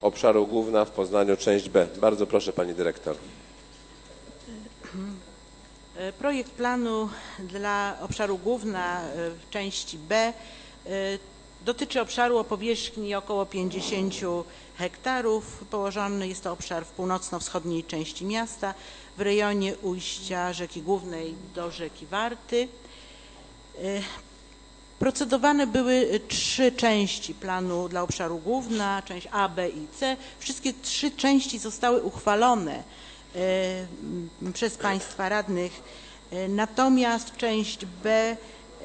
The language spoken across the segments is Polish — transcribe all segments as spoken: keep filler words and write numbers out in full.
obszaru Główna w Poznaniu, część B. Bardzo proszę Pani Dyrektor. Projekt planu dla obszaru Główna w części B dotyczy obszaru o powierzchni około pięćdziesięciu hektarów. Położony jest to obszar w północno-wschodniej części miasta, w rejonie ujścia rzeki Głównej do rzeki Warty. Procedowane były trzy części planu dla obszaru Główna, część A, B i C. Wszystkie trzy części zostały uchwalone przez Państwa radnych, natomiast część B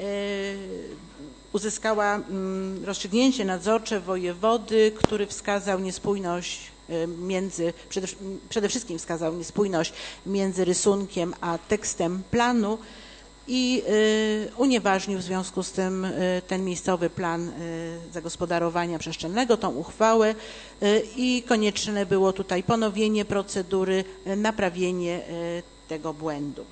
uzyskała rozstrzygnięcie nadzorcze wojewody, który wskazał niespójność między, przede, przede wszystkim wskazał niespójność między rysunkiem a tekstem planu i unieważnił w związku z tym ten miejscowy plan zagospodarowania przestrzennego, tą uchwałę, i konieczne było tutaj ponowienie procedury, naprawienie tego błędu.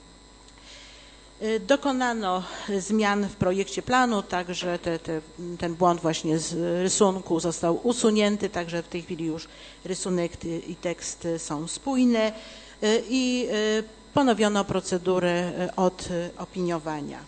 Dokonano zmian w projekcie planu, także te, te, ten błąd właśnie z rysunku został usunięty, także w tej chwili już rysunek i tekst są spójne i ponowiono procedurę od opiniowania.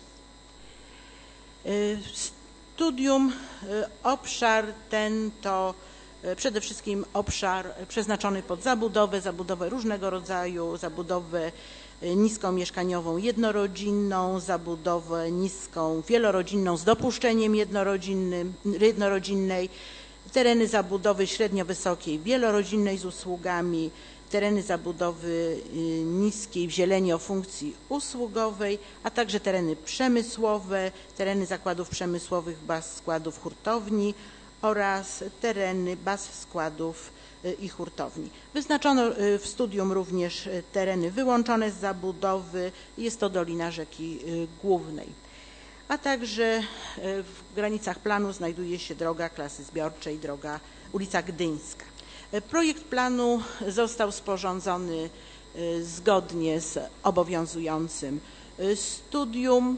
Studium, obszar ten to przede wszystkim obszar przeznaczony pod zabudowę, zabudowę różnego rodzaju, zabudowę niską mieszkaniową jednorodzinną, zabudowę niską wielorodzinną z dopuszczeniem jednorodzinnym, jednorodzinnej, tereny zabudowy średnio wysokiej wielorodzinnej z usługami, tereny zabudowy niskiej w zieleni o funkcji usługowej, a także tereny przemysłowe, tereny zakładów przemysłowych, baz składów hurtowni oraz tereny baz składów i hurtowni. Wyznaczono w studium również tereny wyłączone z zabudowy, jest to dolina rzeki Głównej, a także w granicach planu znajduje się droga klasy zbiorczej, droga ulica Gdyńska. Projekt planu został sporządzony zgodnie z obowiązującym studium.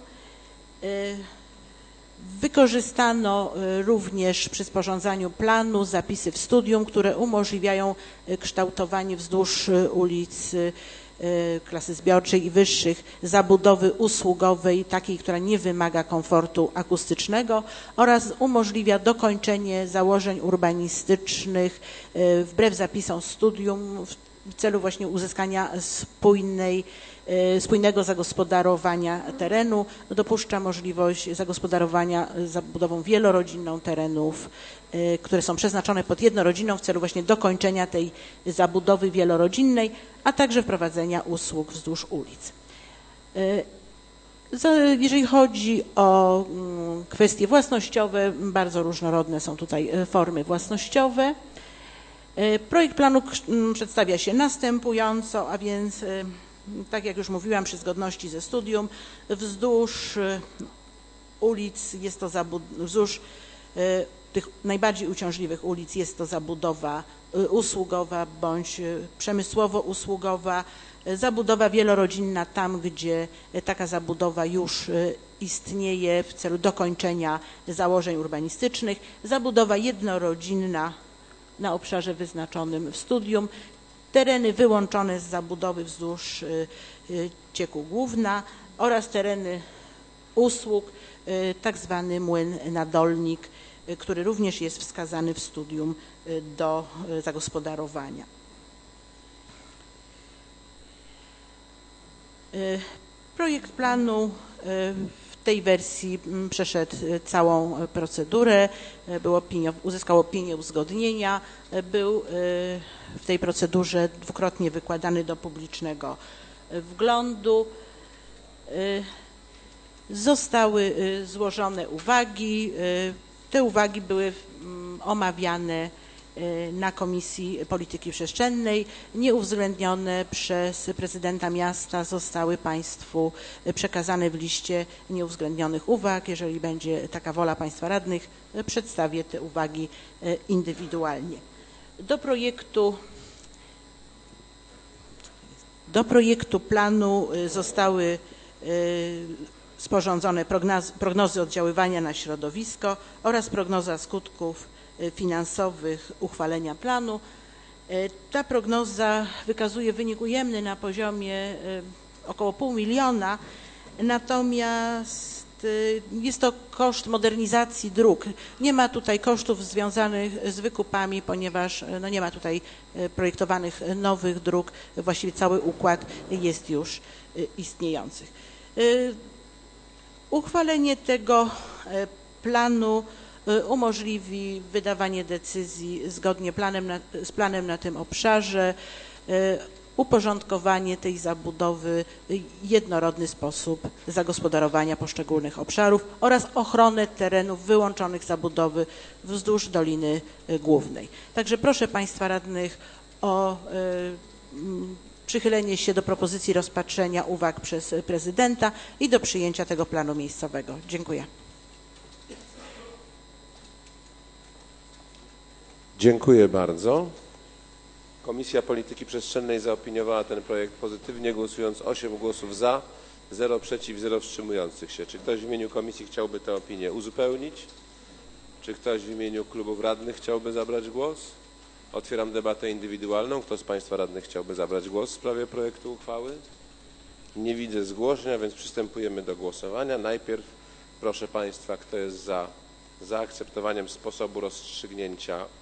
Wykorzystano również przy sporządzaniu planu zapisy w studium, które umożliwiają kształtowanie wzdłuż ulic klasy zbiorczej i wyższych zabudowy usługowej, takiej, która nie wymaga komfortu akustycznego, oraz umożliwia dokończenie założeń urbanistycznych wbrew zapisom studium w celu właśnie uzyskania spójnej, spójnego zagospodarowania terenu. Dopuszcza możliwość zagospodarowania zabudową wielorodzinną terenów, które są przeznaczone pod jednorodzinną w celu właśnie dokończenia tej zabudowy wielorodzinnej, a także wprowadzenia usług wzdłuż ulic. Jeżeli chodzi o kwestie własnościowe, bardzo różnorodne są tutaj formy własnościowe. Projekt planu przedstawia się następująco, a więc tak jak już mówiłam, przy zgodności ze studium, wzdłuż ulic jest to wzdłuż tych najbardziej uciążliwych ulic jest to zabudowa usługowa bądź przemysłowo-usługowa, zabudowa wielorodzinna tam, gdzie taka zabudowa już istnieje w celu dokończenia założeń urbanistycznych, zabudowa jednorodzinna na obszarze wyznaczonym w studium, tereny wyłączone z zabudowy wzdłuż cieku Główna oraz tereny usług, tak zwany młyn Nadolnik, który również jest wskazany w studium do zagospodarowania. Projekt planu w tej wersji przeszedł całą procedurę, był opinio, uzyskał opinię uzgodnienia, był w tej procedurze dwukrotnie wykładany do publicznego wglądu. Zostały złożone uwagi. Te uwagi były omawiane na Komisji Polityki Przestrzennej, nieuwzględnione przez prezydenta miasta zostały Państwu przekazane w liście nieuwzględnionych uwag. Jeżeli będzie taka wola Państwa radnych, przedstawię te uwagi indywidualnie. Do projektu, do projektu planu zostały sporządzone prognozy oddziaływania na środowisko oraz prognoza skutków finansowych uchwalenia planu. Ta prognoza wykazuje wynik ujemny na poziomie około pół miliona, natomiast jest to koszt modernizacji dróg. Nie ma tutaj kosztów związanych z wykupami, ponieważ no nie ma tutaj projektowanych nowych dróg. Właściwie cały układ jest już istniejący. Uchwalenie tego planu umożliwi wydawanie decyzji zgodnie planem na, z planem na tym obszarze, uporządkowanie tej zabudowy, jednorodny sposób zagospodarowania poszczególnych obszarów oraz ochronę terenów wyłączonych z zabudowy wzdłuż Doliny Głównej. Także proszę Państwa radnych o przychylenie się do propozycji rozpatrzenia uwag przez prezydenta i do przyjęcia tego planu miejscowego. Dziękuję. Dziękuję bardzo. Komisja Polityki Przestrzennej zaopiniowała ten projekt pozytywnie, głosując osiem głosów za, zero przeciw, zero wstrzymujących się. Czy ktoś w imieniu komisji chciałby tę opinię uzupełnić? Czy ktoś w imieniu klubów radnych chciałby zabrać głos? Otwieram debatę indywidualną. Kto z Państwa radnych chciałby zabrać głos w sprawie projektu uchwały? Nie widzę zgłoszeń, a więc przystępujemy do głosowania. Najpierw proszę Państwa, kto jest za zaakceptowaniem sposobu rozstrzygnięcia